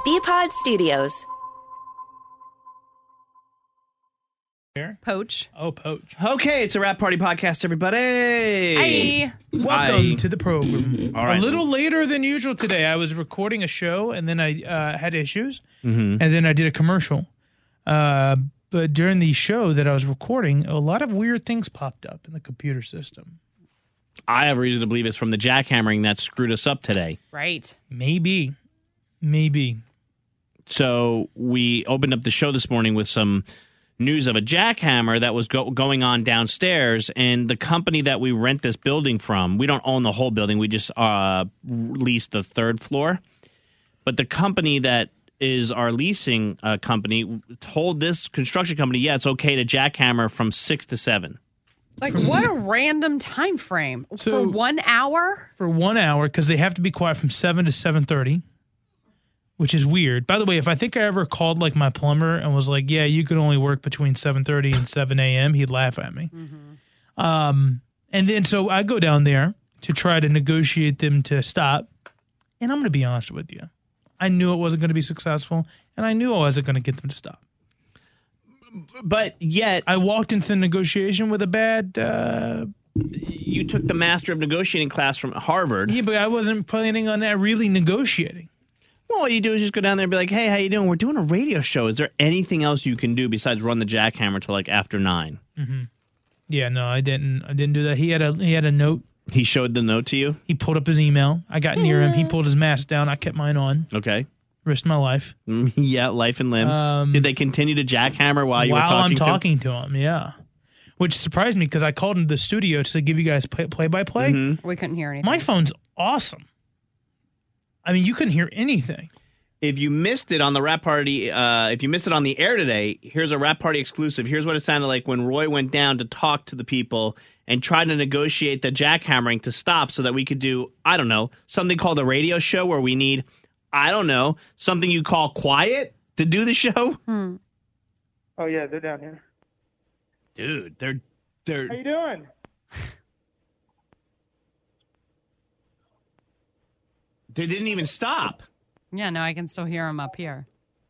Bpod Studios. Poach. Oh, Poach. Okay, it's a Rap Party podcast, everybody. Hi. Welcome to the program. All right. A little later than usual today. I was recording a show, and then I had issues, and then I did a commercial. But during the show that I was recording, a lot of weird things popped up in the computer system. I have reason to believe it's from the jackhammering that screwed us up today. Right. Maybe. So we opened up the show this morning with some news of a jackhammer that was going on downstairs, and the company that we rent this building from, we don't own the whole building, we just lease the third floor. But the company that is our leasing company told this construction company, yeah, it's okay to jackhammer from 6 to 7. Like, what a random time frame. So- For 1 hour? For 1 hour, because they have to be quiet from 7 to 7:30, which is weird. By the way, if I think I ever called like my plumber and was like, yeah, you could only work between 7:30 and 7 a.m., he'd laugh at me. And then so I go down there to try to negotiate them to stop. And I'm going to be honest with you. I knew it wasn't going to be successful, and I knew I wasn't going to get them to stop. But yet, I walked into the negotiation with a bad... you took the Master of Negotiating class from Harvard. yeah, but I wasn't planning on that really negotiating. Well, all you do is just go down there and be like, hey, how you doing? We're doing a radio show. Is there anything else you can do besides run the jackhammer till like after 9? Yeah, no, I didn't do that. He had a note. He showed the note to you? He pulled up his email. I got near him. He pulled his mask down. I kept mine on. Okay. Risked my life. Yeah, life and limb. Did they continue to jackhammer while you were talking I'm to him? talking to him, yeah. Which surprised me because I called into the studio to give you guys play-by-play. We couldn't hear anything. My phone's awesome. I mean, you couldn't hear anything. If you missed it on the Rap Party, if you missed it on the air today, here's a Rap Party exclusive. Here's what it sounded like when Roy went down to talk to the people and tried to negotiate the jackhammering to stop so that we could do, I don't know, something called a radio show where we need, I don't know, something you call quiet to do the show. Oh yeah, they're down here. Dude, they're How you doing? they didn't even stop. Yeah, no, I can still hear him up here.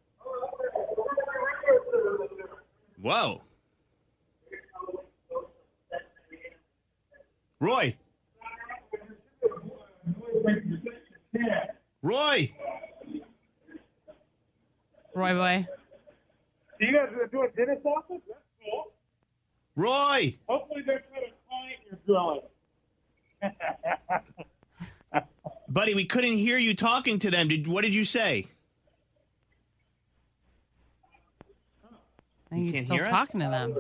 Whoa. Roy. Roy. Roy boy. So you guys are doing dentist office? That's cool. Roy. Hopefully that's not a client you're drilling. Buddy, we couldn't hear you talking to them. What did you say? And he's can't still hear us? talking to them.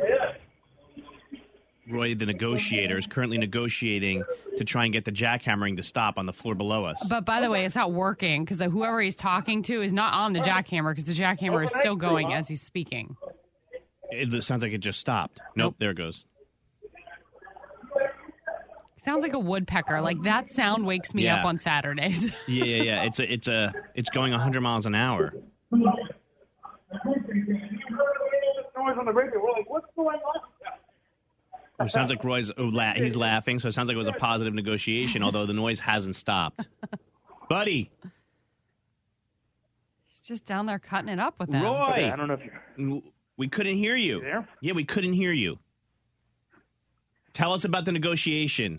Roy, the negotiator, is currently negotiating to try and get the jackhammering to stop on the floor below us. But by the way, it's not working because whoever he's talking to is not on the jackhammer because the jackhammer is still going as he's speaking. It sounds like it just stopped. Nope, there it goes. Sounds like a woodpecker. Like that sound wakes me Yeah. up on Saturdays. Yeah. It's going 100 miles an hour. Noise on the radio. We're like, what's going on? It sounds like Roy's he's laughing, so it sounds like it was a positive negotiation, although the noise hasn't stopped. Buddy, He's just down there cutting it up with them. Roy, Okay, I don't know if you're we couldn't hear you. there. Yeah, we couldn't hear you. Tell us about the negotiation.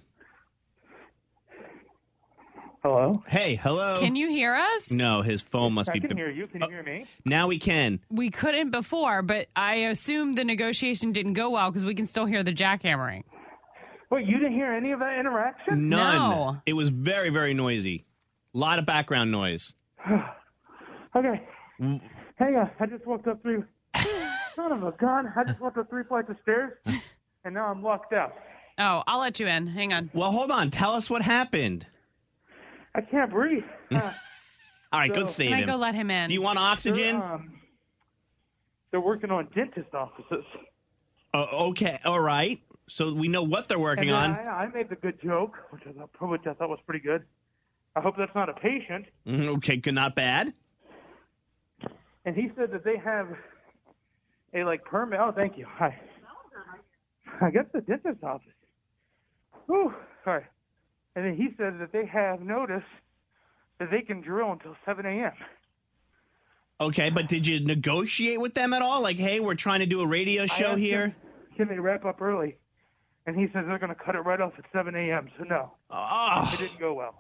Hello? Hey, hello. Can you hear us? No, his phone must I be. can hear you. Can you hear me? Now we can. We couldn't before, but I assume the negotiation didn't go well because we can still hear the jackhammering. Wait, you didn't hear any of that interaction? None. No. It was very, very noisy. A lot of background noise. Okay. Hang on. I just walked up 3... Son of a gun. I just walked up 3 flights of stairs, and now I'm locked out. Oh, I'll let you in. Hang on. Well, hold on. Tell us what happened. I can't breathe. All right, go So- save Can I him. go let him in? Do you want oxygen? They're working on dentist offices. Okay, all right. So we know what they're working And on. I made the good joke, which I thought was pretty good. I hope that's not a patient. Okay, good, not bad. And he said that they have a permit. Oh, thank you. Hi. I guess the dentist office. Whew, sorry. And then he said that they have notice that they can drill until 7 a.m. Okay, but did you negotiate with them at all? Like, hey, we're trying to do a radio show I asked here. him, can they wrap up early? And he says they're going to cut it right off at 7 a.m., so no. It didn't go well.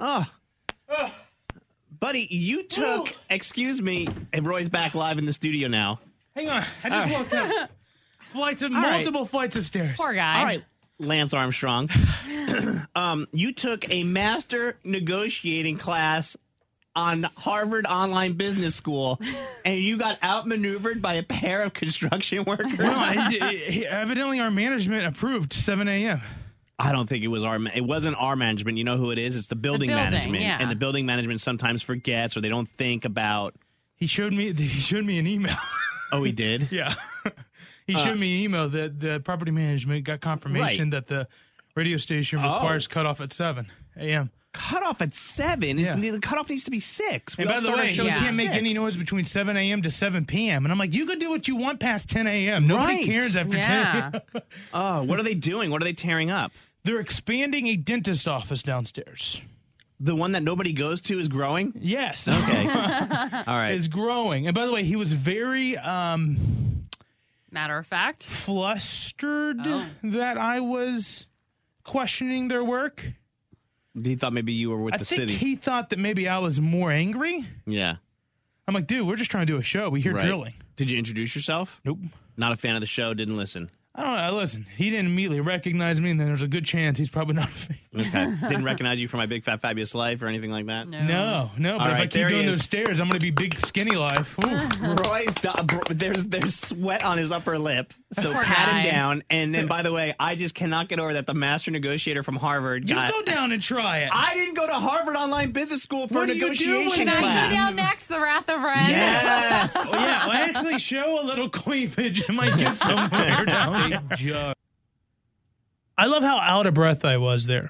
Buddy, you took, excuse me, and Roy's back live in the studio now. Hang on. I just walked up. Multiple flights of stairs. Poor guy. All right, Lance Armstrong. You took a master negotiating class on Harvard Online Business School, and you got outmaneuvered by a pair of construction workers. No, evidently our management approved 7 a.m. I don't think it wasn't our management. You know who it is? It's the building management. Yeah. And the building management sometimes forgets or they don't think about. He showed me an email. Oh, he did? Yeah. He showed me an email that the property management got confirmation that the radio station requires cutoff at 7 a.m. Cutoff at 7? Yeah. The cutoff needs to be 6. And by the way, you can't make any noise between 7 a.m. to 7 p.m. And I'm like, you can do what you want past 10 a.m. Nobody cares after 10 a.m. Oh, what are they doing? What are they tearing up? They're expanding a dentist office downstairs. The one that nobody goes to is growing? Yes. Okay. All right. Is growing. And by the way, he was very matter of fact, flustered that I was questioning their work. He thought maybe you were with the city. I think he thought that maybe I was more angry. Yeah. I'm like, dude, we're just trying to do a show. We hear drilling. Did you introduce yourself? Nope. Not a fan of the show, didn't listen. I don't know. Listen, he didn't immediately recognize me, and then there's a good chance he's probably not a fan. Okay. Didn't recognize you from My Big Fat Fabulous Life or anything like that? No. But if I keep doing those stairs, I'm going to be Big Skinny Life. Roy's there's sweat on his upper lip, so pat him down. And then, by the way, I just cannot get over that the master negotiator from Harvard You go down and try it. I didn't go to Harvard Online Business School for a negotiation class. Can I see down next, the Wrath of Ren? Yes. Well, I actually show a little cleavage. It might get somewhere down. I love how out of breath I was there.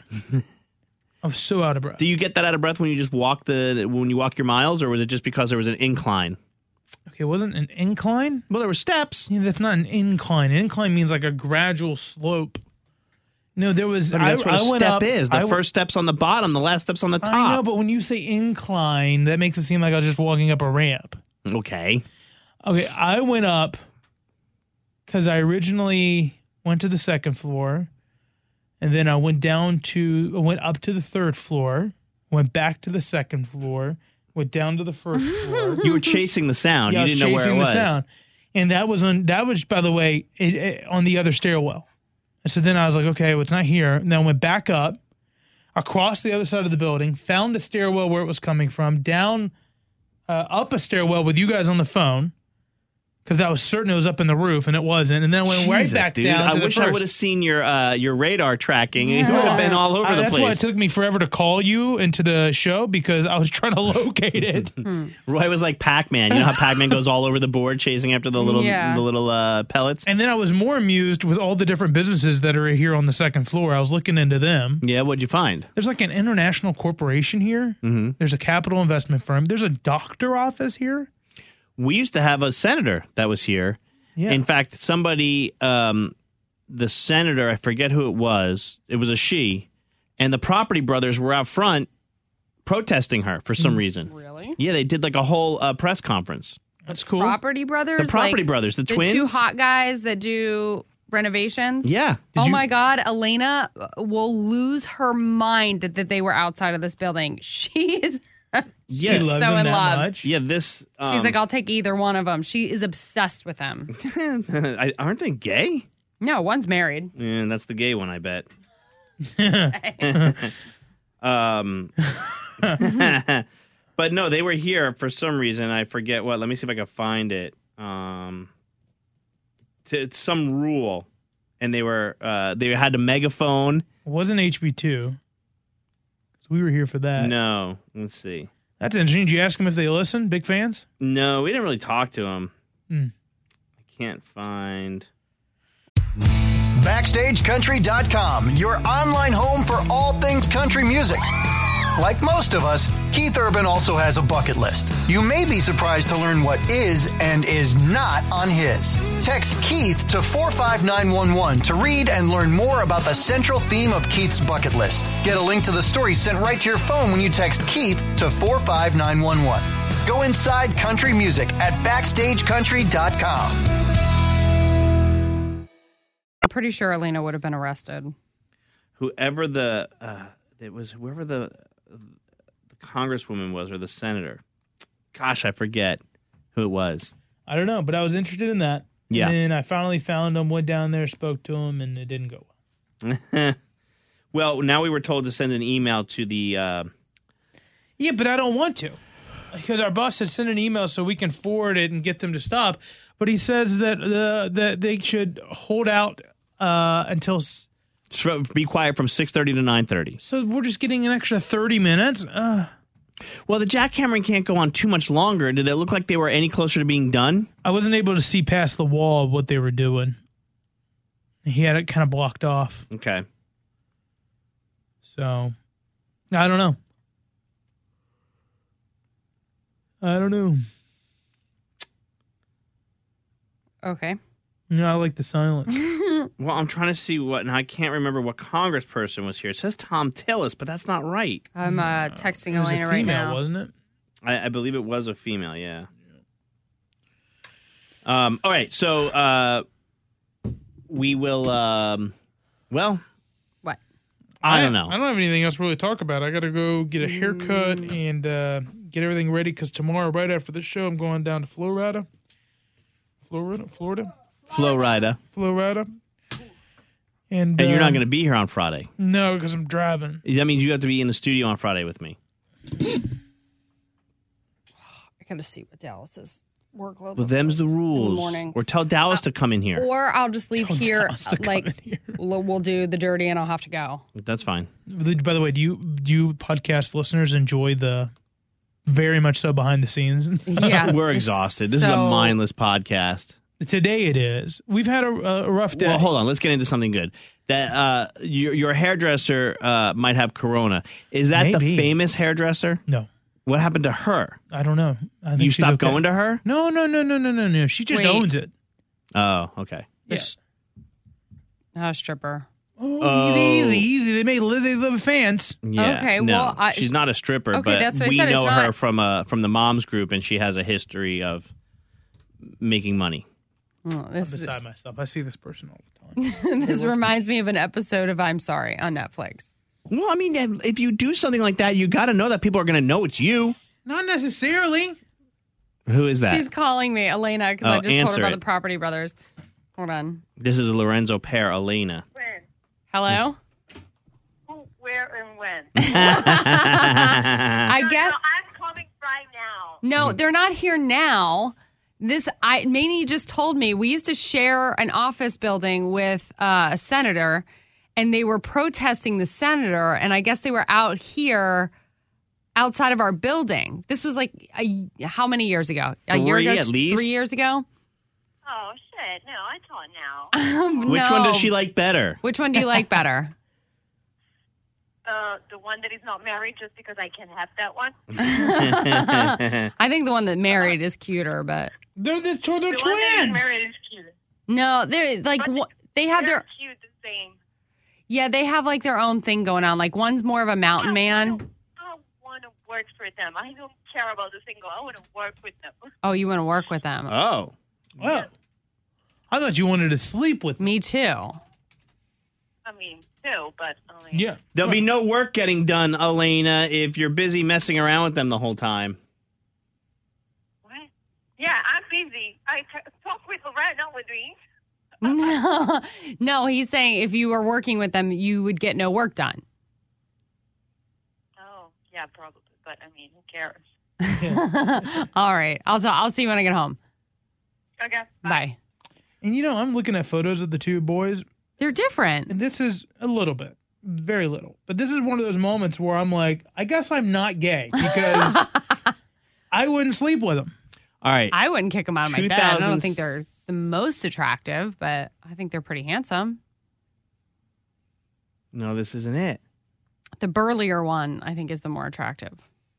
I was so out of breath. Do you get that out of breath when you just walk when you walk your miles, or was it just because there was an incline? Okay, it wasn't an incline? Well, there were steps. Yeah, that's not an incline. An incline means like a gradual slope. No, there was. That's what a went step up, is. The first step's on the bottom, the last step's on the top. I know, but when you say incline, that makes it seem like I was just walking up a ramp. Okay, I went up because I originally went to the second floor, and then I went up to the third floor, went back to the second floor, went down to the first floor. You were chasing the sound. Yeah, you didn't know where it was. The sound. And that was by the way, on the other stairwell. And so then I was like, okay, well, it's not here. And then I went back up, across the other side of the building, found the stairwell where it was coming from, down, up a stairwell with you guys on the phone, because I was certain it was up in the roof, and it wasn't. And then I went right back down to the wish I would have seen your radar tracking. You would have been all over the place. That's why it took me forever to call you into the show, because I was trying to locate it. Roy was like Pac-Man. You know how Pac-Man goes all over the board chasing after the little pellets? And then I was more amused with all the different businesses that are here on the second floor. I was looking into them. Yeah, what'd you find? There's like an international corporation here. Mm-hmm. There's a capital investment firm. There's a doctor office here. We used to have a senator that was here. Yeah. In fact, somebody, the senator, I forget who it was a she, and the Property Brothers were out front protesting her for some reason. Really? Yeah, they did like a whole press conference. That's cool. Property Brothers? The Property Brothers, the twins? The two hot guys that do renovations? Yeah. My God, Elena will lose her mind that they were outside of this building. She is... Yeah, she's so in love. Much. Yeah, this. She's like, I'll take either one of them. She is obsessed with them. Aren't they gay? No, one's married. Yeah, that's the gay one, I bet. But no, they were here for some reason. I forget what. Let me see if I can find it. It's some rule, and they had a megaphone. It wasn't HB2. We were here for that. No. Let's see. That's interesting. Did you ask them if they listen? Big fans? No, we didn't really talk to them. I can't find. BackstageCountry.com, your online home for all things country music. Like most of us, Keith Urban also has a bucket list. You may be surprised to learn what is and is not on his. Text Keith to 45911 to read and learn more about the central theme of Keith's bucket list. Get a link to the story sent right to your phone when you text Keith to 45911. Go inside country music at BackstageCountry.com. I'm pretty sure Elena would have been arrested. Whoever the congresswoman was or the senator. Gosh, I forget who it was. I don't know, but I was interested in that. Yeah. And then I finally found him, went down there, spoke to him, and it didn't go well. Well, now we were told to send an email to the... Yeah, but I don't want to. Because our boss had sent an email so we can forward it and get them to stop. But he says that that they should hold out until... Be quiet from 6:30 to 9:30. So we're just getting an extra 30 minutes? Well, the jackhammering can't go on too much longer. Did it look like they were any closer to being done? I wasn't able to see past the wall of what they were doing. He had it kind of blocked off. Okay. So, I don't know. Okay. No, I like the silence. Well, I'm trying to see and I can't remember what congressperson was here. It says Tom Tillis, but that's not right. I'm texting It was Elena a right female, now. wasn't it? I believe it was a female, yeah. All right, so we will, well... What? I don't know. I don't have anything else really to talk about. I got to go get a haircut and get everything ready because tomorrow, right after this show, I'm going down to Florida. Florida. And you're not going to be here on Friday. No, because I'm driving. That means you have to be in the studio on Friday with me. I got to see what Dallas's workload. Well, them's the rules. In the morning. Or tell Dallas to come in here. Or I'll just leave here. Dallas to come Like in here. we'll do the dirty, and I'll have to go. That's fine. By the way, do you podcast listeners enjoy the very much so behind the scenes? Yeah, We're it's exhausted. This is a so- mindless podcast. Today it is. We've had a rough day. Well, hold on. Let's get into something good. That your hairdresser might have corona. Is that Maybe. the famous hairdresser? No, What happened to her? I don't know. I think You she's stopped okay. going to her? No. She just Wait. owns it. Oh, okay. Yeah. Stripper. Oh, easy. They live with fans. Yeah. Okay, No, well, she's not a stripper, Okay, but that's what I we said, it's know not- her from the moms group, and she has a history of making money. Oh, I'm this beside myself. I see this person all the time. this reminds me of an episode of I'm Sorry on Netflix. Well, I mean, if you do something like that, you got to know that people are going to know it's you. Not necessarily. Who is that? She's calling me, Elena, because Oh, I just told answer her about it. the Property Brothers. Hold on. This is Lorenzo Pear, Elena. When? Hello? Who, where, and when? I guess. No, I'm coming right now. No, they're not here now. Manny just told me we used to share an office building with a senator, and they were protesting the senator, and I guess they were out here outside of our building. This was like how many years ago? A year Three, ago? at least? 3 years ago? Oh, shit. No, I thought now. Which one No. does she like better? Which one do you like better? The one that is not married just because I can have that one. I think the one that married is cuter, but They're The one that is twins. married is cute. no, they're like But they have They're their cute the same. yeah, they have like their own thing going on. Like one's more of a mountain man. I want to work for them. I don't care about the single. I want to work with them. Oh, you want to work with them? Oh. Well, I thought you wanted to sleep with me. Me too. I mean, too, but I mean, Yeah. There'll be no work getting done, Elena, if you're busy messing around with them the whole time. what? Yeah, I'm busy. I talk with Loretta, not with me. No, he's saying if you were working with them, you would get no work done. Oh, yeah, probably. But I mean, who cares? All right, I'll see you when I get home. Okay. Bye. And I'm looking at photos of the two boys, They're different. and this is a little bit, very little. But this is one of those moments where I'm like, I guess I'm not gay because I wouldn't sleep with them. All right. I wouldn't kick them out of my bed. I 2000s. don't think they're the most attractive, but I think they're pretty handsome. No, this isn't it. The burlier one, I think, is the more attractive.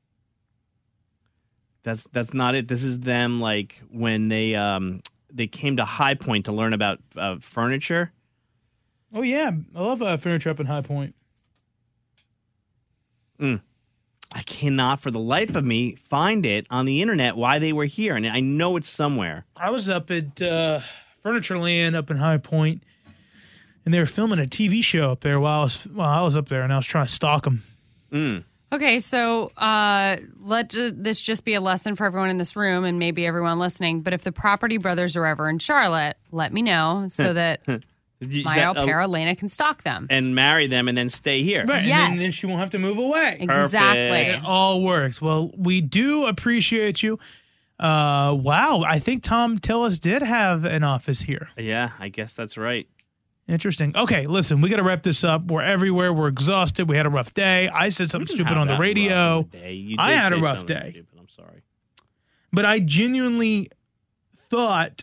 That's not it. This is them like when they came to High Point to learn about furniture. Oh yeah, I love furniture up in High Point. I cannot for the life of me find it on the internet why they were here, and I know it's somewhere. I was up at Furnitureland up in High Point, and they were filming a TV show up there while I was up there, and I was trying to stalk them. Okay, so let this just be a lesson for everyone in this room and maybe everyone listening. But if the Property Brothers are ever in Charlotte, let me know so that my au pair Elena can stalk them and marry them and then stay here. Right, Yes. and then she won't have to move away. Exactly. It all works. Well, we do appreciate you. Wow, I think Tom Tillis did have an office here. Yeah, I guess that's right. Interesting. Okay, listen, we got to wrap this up. We're everywhere. We're exhausted. We had a rough day. I said something stupid on the radio. I had a rough day. Stupid. I'm sorry. But I genuinely thought...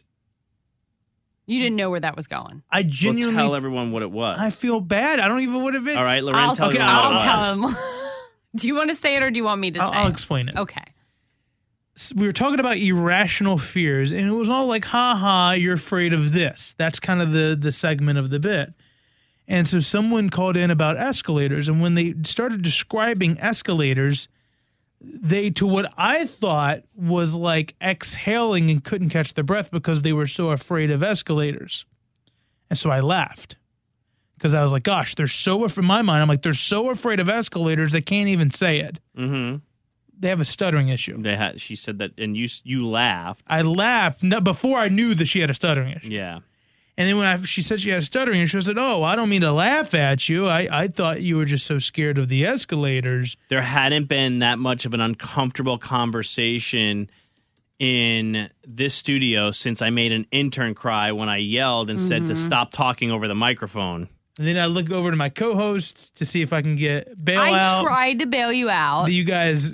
You didn't know where that was going. I genuinely... Well, tell everyone what it was. I feel bad. I don't even know what it is. All right, Loren, tell everyone I'll what it tell was. him. Do you want to say it or do you want me to say I'll it? explain it. Okay. We were talking about irrational fears, and it was all like, ha, you're afraid of this. That's kind of the segment of the bit. And so someone called in about escalators, and when they started describing escalators, they, to what I thought was like exhaling and couldn't catch their breath because they were so afraid of escalators. And so I laughed because I was like, gosh, they're so, in my mind, I'm like, they're so afraid of escalators, they can't even say it. Mm-hmm. They have a stuttering issue. She said that, and you laughed. I laughed before I knew that she had a stuttering issue. Yeah. And then when she said she had a stuttering issue, I said, oh, I don't mean to laugh at you. I thought you were just so scared of the escalators. There hadn't been that much of an uncomfortable conversation in this studio since I made an intern cry when I yelled and said to stop talking over the microphone. And then I look over to my co-host to see if I can get bailout. I tried to bail you out. You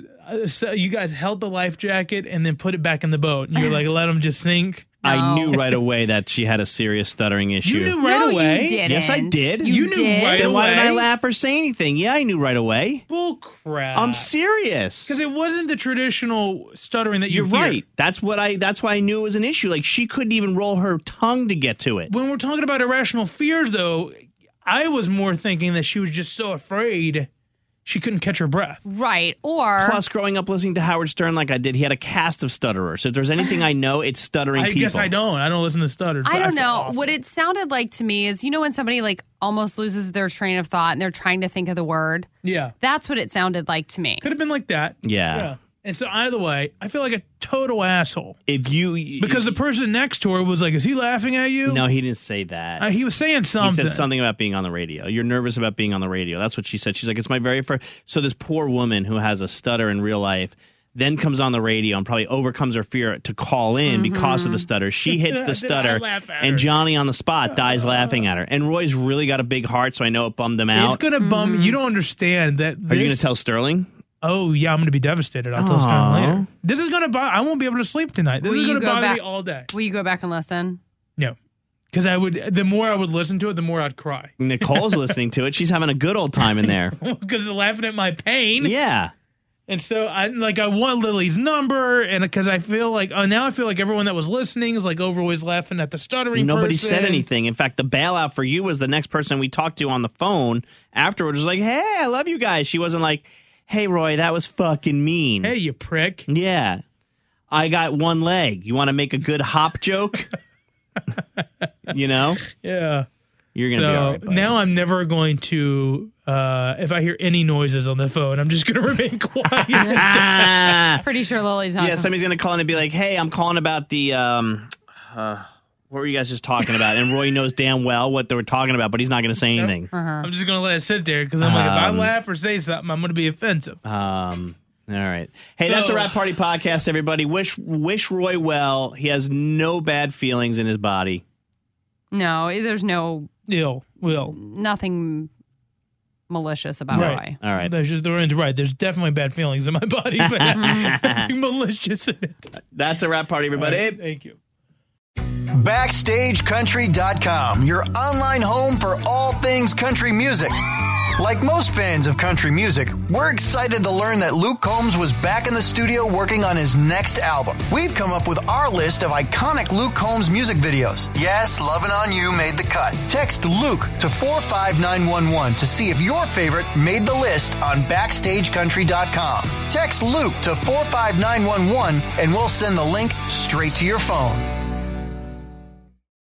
guys held the life jacket and then put it back in the boat. And you're like, let them just sink. No. I knew right away that she had a serious stuttering issue. You knew right away? You didn't. Yes, I did. You knew did. right Then why did I away? laugh or say anything? Yeah, I knew right away. Bull crap. I'm serious. Because it wasn't the traditional stuttering that you You're hear. right. That's why I knew it was an issue. Like, she couldn't even roll her tongue to get to it. When we're talking about irrational fears, though, I was more thinking that she was just so afraid she couldn't catch her breath. Right. Or Plus, growing up listening to Howard Stern like I did, he had a cast of stutterers. So if there's anything I know, it's stuttering I people. guess I don't. I don't listen to stutters. I but don't feel know. awful. What it sounded like to me is, when somebody like almost loses their train of thought and they're trying to think of the word. Yeah. That's what it sounded like to me. Could have been like that. Yeah. And so either way, I feel like a total asshole. Because the the person next to her was like, is he laughing at you? No, he didn't say that. He was saying something. He said something about being on the radio. You're nervous about being on the radio. That's what she said. She's like, it's my very first. So this poor woman who has a stutter in real life then comes on the radio and probably overcomes her fear to call in because of the stutter. She hits the Then I stutter, laugh at her. and Johnny on the spot dies laughing at her. And Roy's really got a big heart, so I know it bummed him out. It's going to bum. You don't understand that. Are you going to tell Sterling? Oh, yeah, I'm going to be devastated. I'll tell Stern later. This is going to bother. I won't be able to sleep tonight. This Will is you going to go bother back- me all day. Will you go back and listen? No. Because the more I would listen to it, the more I'd cry. Nicole's listening to it. She's having a good old time in there. Because they're laughing at my pain. Yeah. And so I want Lily's number, and because I feel like now I feel like everyone that was listening is like always laughing at the stuttering. Nobody person. said anything. In fact, the bailout for you was the next person we talked to on the phone afterwards. Was like, hey, I love you guys. She wasn't like, hey, Roy, that was fucking mean. Hey, you prick. Yeah. I got one leg. You want to make a good hop joke? Yeah. You're going to be all right, buddy. now I'm never going to. If I hear any noises on the phone, I'm just going to remain quiet. Ah! Pretty sure Lily's not. Yeah, somebody's going to call in and be like, hey, I'm calling about the, what were you guys just talking about? And Roy knows damn well what they were talking about, but he's not going to say anything. I'm just going to let it sit there because I'm like, if I laugh or say something, I'm going to be offensive. All right. Hey, that's a Wrap Party podcast, everybody. Wish Roy well. He has no bad feelings in his body. No, there's nothing malicious about Roy. All right. Loren's right. There's definitely bad feelings in my body, but nothing malicious in it. That's a Wrap Party, everybody. All right, thank you. BackstageCountry.com, your online home for all things country music. Like most fans of country music, we're excited to learn that Luke Combs was back in the studio working on his next album. We've come up with our list of iconic Luke Combs music videos. Yes, Lovin' On You made the cut. Text Luke to 45911 to see if your favorite made the list on BackstageCountry.com. Text Luke to 45911 and we'll send the link straight to your phone.